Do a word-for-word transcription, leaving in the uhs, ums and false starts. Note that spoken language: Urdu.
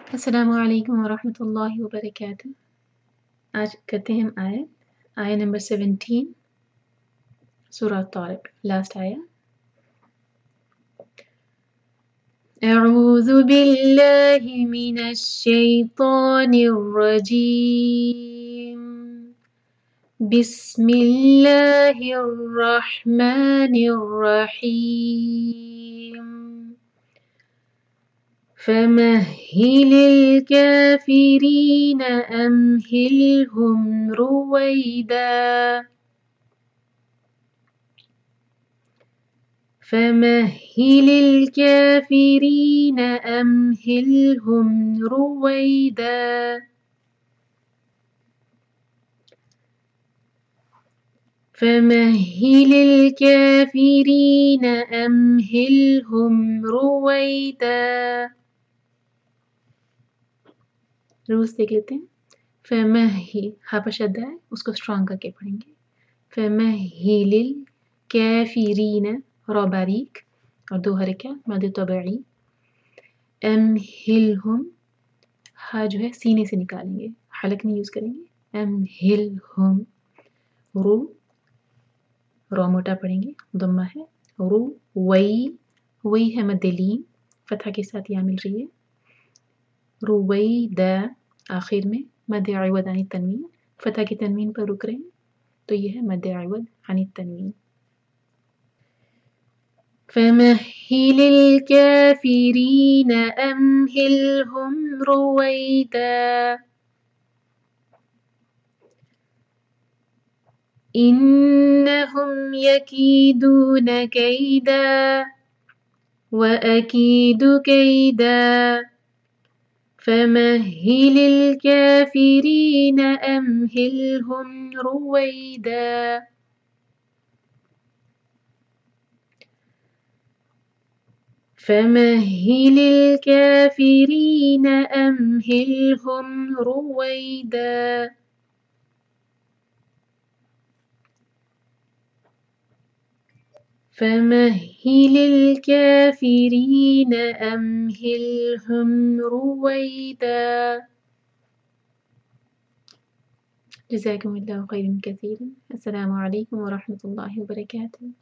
السلام علیکم ورحمۃ اللہ وبرکاتہ۔ آج کرتے ہیں ہم آیت آیت نمبر سیونٹین سورہ طارق، لاسٹ آیا۔ اعوذ باللہ من الشیطان الرجیم، بسم اللہ الرحمن الرحیم، فمهل الكافرين أمهلهم رويدا فمهل الكافرين أمهلهم رويدا فمهل الكافرين أمهلهم رويدا روز دیکھ لیتے ہیں۔ فمہی ہا پر شد ہے، اس کو اسٹرانگ کر کے پڑھیں گے۔ فمہل الکافرین را باریک اور دو حرکات مد طبعی، امہلہم ہا جو ہے سینے سے نکالیں گے، حلق نہیں یوز کریں گے۔ امہلہم رو را موٹا پڑھیں گے، ضمہ ہے۔ رو وئی وئی ہے مد لین، فتحہ کے ساتھ یا مل رہی ہے۔ رویدا آخر میں مد عوض عن التنوین، فتح کی تنوین پر رک رہے ہیں تو یہ ہے مد عوض عن التنوین۔ فمہل الکافرین امہلہم رویدا انہم یکیدون کیدا وَأَكِيدُ كَيْدًا فَمَهِّلِ الْكَافِرِينَ أَمْهِلْهُمْ رُوَيْدًا فَمَهِّلِ الْكَافِرِينَ أَمْهِلْهُمْ رُوَيْدًا فَمَهِّلِ الْكَافِرِينَ أَمْهِلْهُمْ رُوَيْدًا جزاكم الله خيرا كثيرا۔ السلام عليكم ورحمة الله وبركاته۔